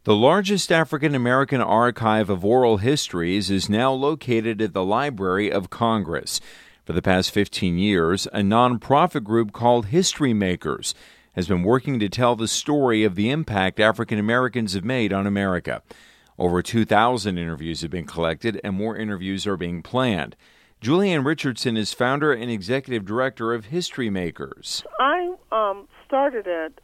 The largest African American archive of oral histories is now located at the Library of Congress. For the past 15 years, a nonprofit group called History Makers has been working to tell the story of the impact African Americans have made on America. Over 2,000 interviews have been collected, and more interviews are being planned. Julianne Richardson is founder and executive director of History Makers. I started it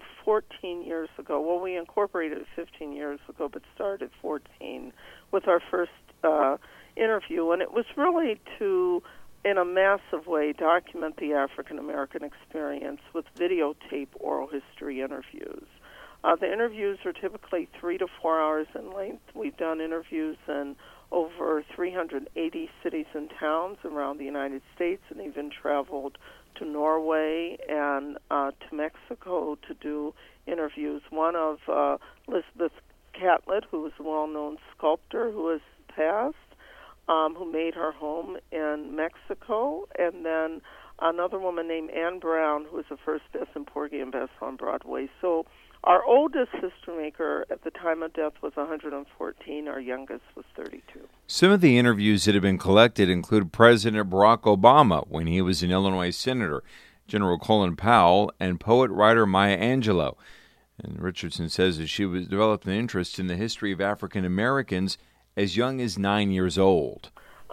14 years ago. Well, we incorporated it 15 years ago, but started 14 with our first interview. And it was really to, in a massive way, document the African American experience with videotape oral history interviews. The interviews are typically 3 to 4 hours in length. We've done interviews in over 380 cities and towns around the United States, and even traveled to Norway and to Mexico to do interviews. One of Elizabeth Catlett, who was a well-known sculptor who has passed, who made her home in Mexico, and then another woman named Anne Brown, who was the first Bess and Porgy and Bess on Broadway. So our oldest history maker at the time of death was 114. Our youngest was 32. Some of the interviews that have been collected include President Barack Obama when he was an Illinois senator, General Colin Powell, and poet-writer Maya Angelou. And Richardson says that she developed an interest in the history of African Americans as young as 9 years old.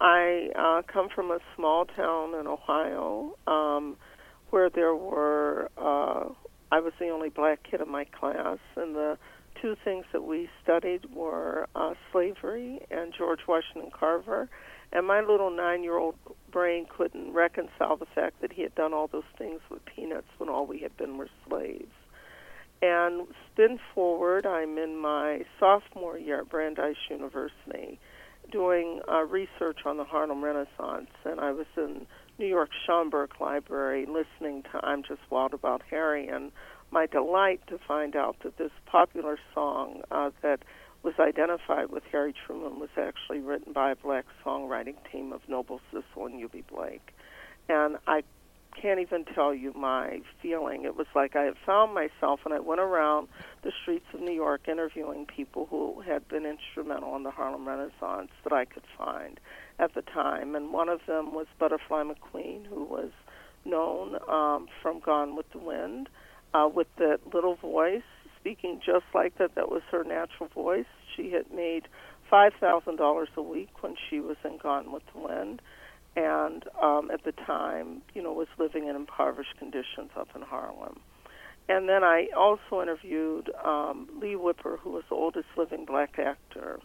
I come from a small town in Ohio where there were... I was the only black kid in my class, and the two things that we studied were slavery and George Washington Carver. And my little 9-year-old brain couldn't reconcile the fact that he had done all those things with peanuts when all we had been were slaves. And spin forward, I'm in my sophomore year at Brandeis University doing research on the Harlem Renaissance, and I was in New York's Schomburg Library listening to I'm Just Wild About Harry, and my delight to find out that this popular song that was identified with Harry Truman was actually written by a black songwriting team of Noble Sissle and Eubie Blake. And I can't even tell you my feeling. It was like I had found myself, and I went around the streets of New York interviewing people who had been instrumental in the Harlem Renaissance that I could find at the time. And one of them was Butterfly McQueen, who was known from Gone with the Wind, with that little voice, speaking just like that. That was her natural voice. She had made $5,000 a week when she was in Gone with the Wind, and at the time, was living in impoverished conditions up in Harlem. And then I also interviewed Lee Whipper, who was the oldest living black actor.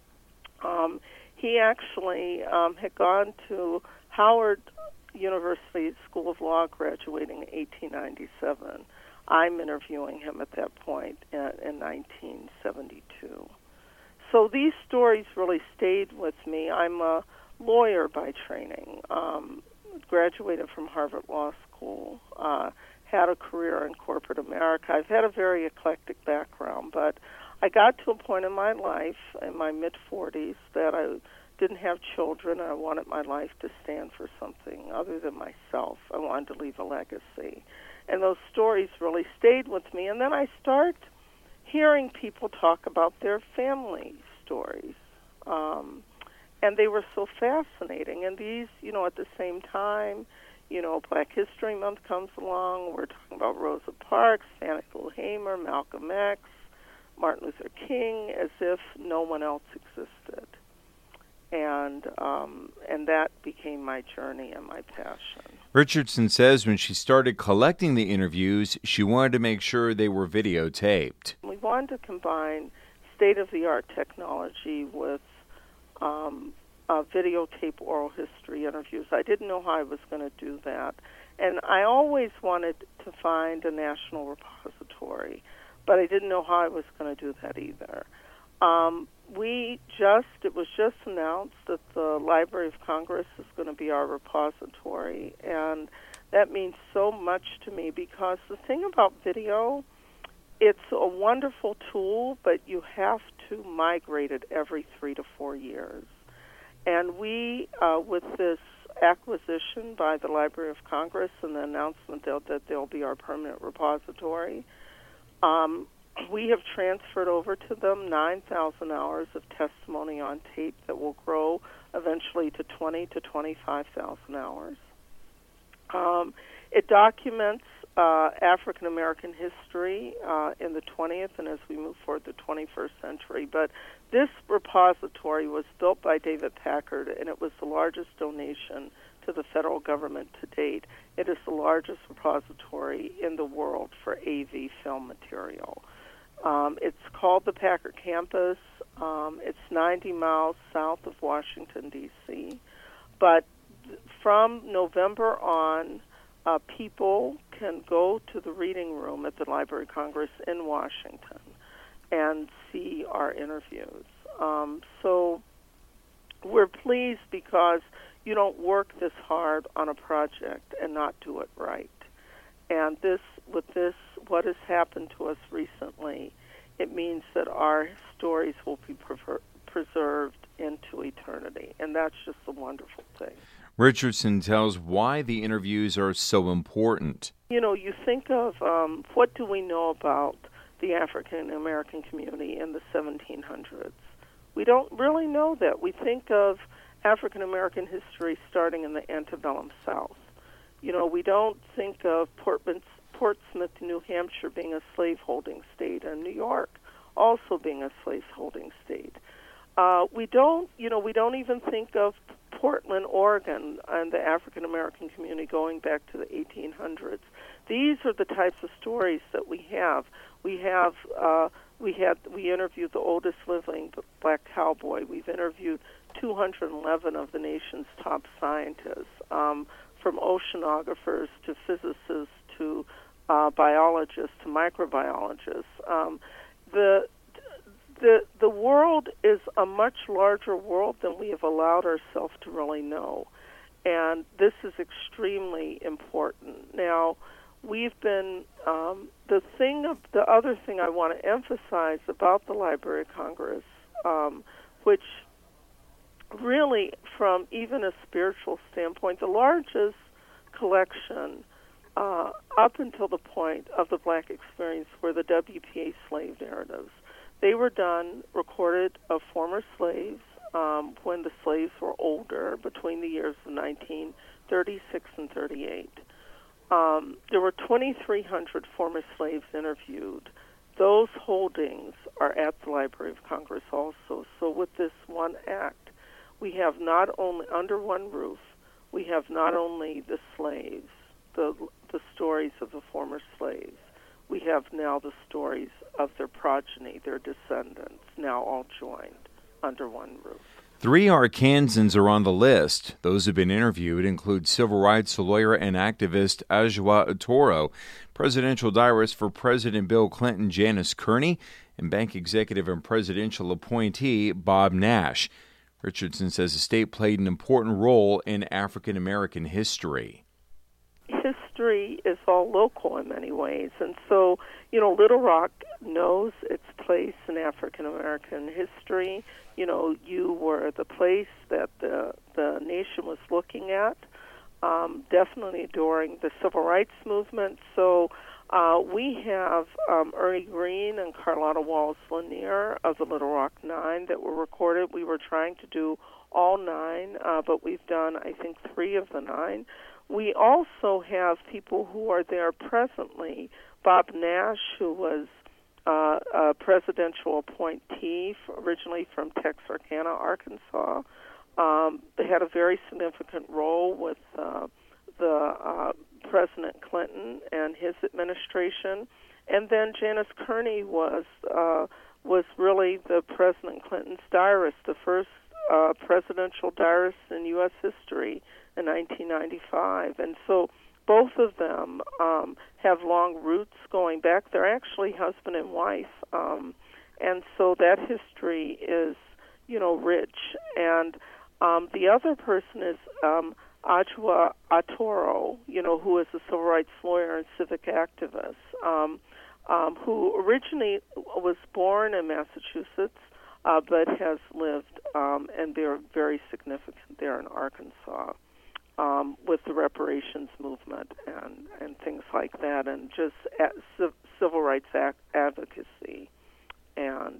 He actually had gone to Howard University School of Law, graduating in 1897. I'm interviewing him at that point in 1972. So these stories really stayed with me. I'm a lawyer by training, graduated from Harvard Law School, had a career in corporate America. I've had a very eclectic background, but I got to a point in my life, in my mid-40s, that I didn't have children, and I wanted my life to stand for something other than myself. I wanted to leave a legacy. And those stories really stayed with me. And then I start hearing people talk about their family stories. And they were so fascinating. And these, at the same time, Black History Month comes along. We're talking about Rosa Parks, Fannie Lou Hamer, Malcolm X, Martin Luther King, as if no one else existed. And that became my journey and my passion. Richardson says when she started collecting the interviews, she wanted to make sure they were videotaped. We wanted to combine state-of-the-art technology with videotape oral history interviews. I didn't know how I was going to do that. And I always wanted to find a national repository, but I didn't know how I was going to do that either. It was just announced that the Library of Congress is going to be our repository, and that means so much to me because the thing about video, it's a wonderful tool, but you have to migrate it every 3 to 4 years. And we, with this acquisition by the Library of Congress and the announcement that they'll be our permanent repository, We have transferred over to them 9,000 hours of testimony on tape that will grow eventually to 20 to 25,000 hours. It documents African American history in the 20th and as we move forward the 21st century. But this repository was built by David Packard, and it was the largest donation to the federal government to date. It is the largest repository in the world for AV film material. It's called the Packard Campus. It's 90 miles south of Washington, D.C. But from November on, people can go to the reading room at the Library of Congress in Washington and see our interviews. So we're pleased because you don't work this hard on a project and not do it right. And what has happened to us recently, it means that our stories will be preserved into eternity. And that's just a wonderful thing. Richardson tells why the interviews are so important. You know, you think of what do we know about the African American community in the 1700s? We don't really know that. We think of African American history starting in the antebellum South. You know, we don't think of Portsmouth, New Hampshire being a slaveholding state, and New York also being a slaveholding state. We don't even think of Portland, Oregon, and the African American community going back to the 1800s. These are the types of stories that we have. We interviewed the oldest living black cowboy. We've interviewed 211 of the nation's top scientists, from oceanographers to physicists to biologists to microbiologists. The world is a much larger world than we have allowed ourselves to really know, and this is extremely important. Now, we've been the other thing I want to emphasize about the Library of Congress, which really, from even a spiritual standpoint, the largest collection up until the point of the Black experience were the WPA slave narratives. They were recorded of former slaves when the slaves were older, between the years of 1936 and 38. There were 2,300 former slaves interviewed. Those holdings are at the Library of Congress also. So with this one act, we have not only, under one roof, we have not only the slaves, the stories of the former slaves, we have now the stories of their progeny, their descendants, now all joined under one roof. 3 Arkansans are on the list. Those who've been interviewed include civil rights lawyer and activist Ajwa Atoro, presidential diarist for President Bill Clinton Janice Kearney, and bank executive and presidential appointee Bob Nash. Richardson says the state played an important role in African American history. History is all local in many ways, and so, Little Rock knows its place in African American history. You were the place that the nation was looking at, definitely during the Civil Rights Movement. So we have Ernie Green and Carlotta Wallace Lanier of the Little Rock Nine that were recorded. We were trying to do all 9, but we've done, I think, 3 of the 9. We also have people who are there presently. Bob Nash, who was a presidential appointee originally from Texarkana, Arkansas, had a very significant role with the President Clinton and his administration. And then Janice Kearney was really the President Clinton's diarist, the first presidential diarist in U.S. history in 1995. And so both of them have long roots going back. They're actually husband and wife. And so that history is, rich. And the other person is Ajwa Atoro, who is a civil rights lawyer and civic activist, who originally was born in Massachusetts, but has lived, and they're very significant there in Arkansas, with the reparations movement and things like that, and just civil rights advocacy and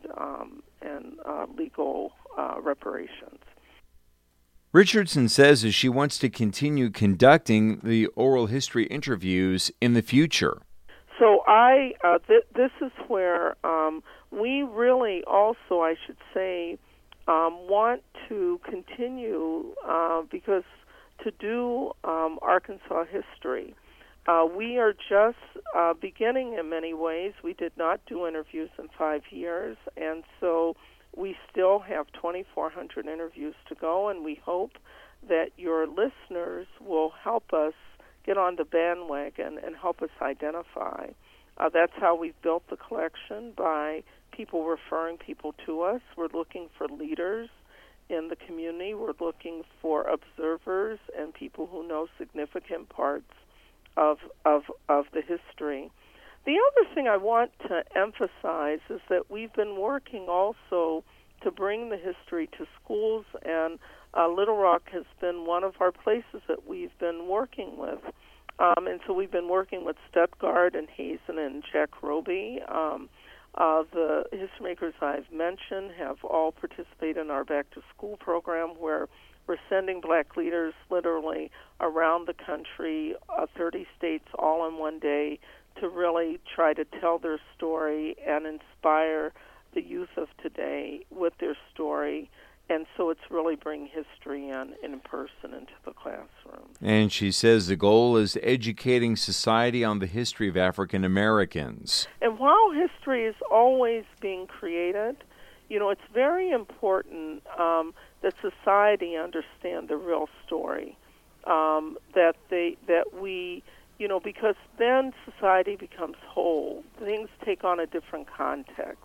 legal reparations. Richardson says that she wants to continue conducting the oral history interviews in the future. So this is where we really also, I should say, want to continue because to do Arkansas history, we are just beginning in many ways. We did not do interviews in 5 years, and so we still have 2,400 interviews to go, and we hope that your listeners will help us get on the bandwagon and help us identify. That's how we've built the collection, by people referring people to us. We're looking for leaders in the community. We're looking for observers and people who know significant parts of the history. The other thing I want to emphasize is that we've been working also to bring the history to schools, and Little Rock has been one of our places that we've been working with. And so we've been working with Stuttgart and Hazen and Jack Roby. The history makers I've mentioned have all participated in our Back to School program, where we're sending black leaders literally around the country, 30 states, all in one day, to really try to tell their story and inspire the youth of today with their story. And so it's really bringing history in person into the classroom. And she says the goal is educating society on the history of African Americans. And while history is always being created, it's very important that society understand the real story. That we, because then society becomes whole. Things take on a different context.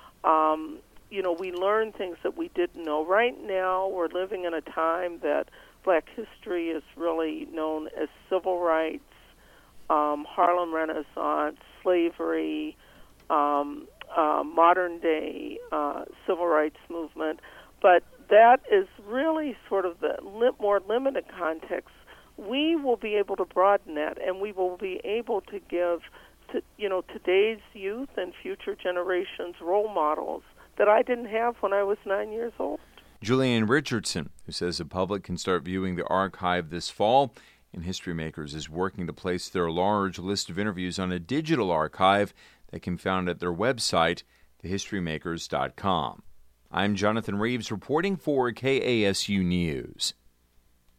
We learn things that we didn't know. Right now, we're living in a time that black history is really known as civil rights, Harlem Renaissance, slavery, modern-day civil rights movement. But that is really sort of the more limited context. We will be able to broaden that, and we will be able to give today's youth and future generations role models that I didn't have when I was 9 years old. Julianne Richardson, who says the public can start viewing the archive this fall, and History Makers is working to place their large list of interviews on a digital archive that can be found at their website, thehistorymakers.com. I'm Jonathan Reeves reporting for KASU News.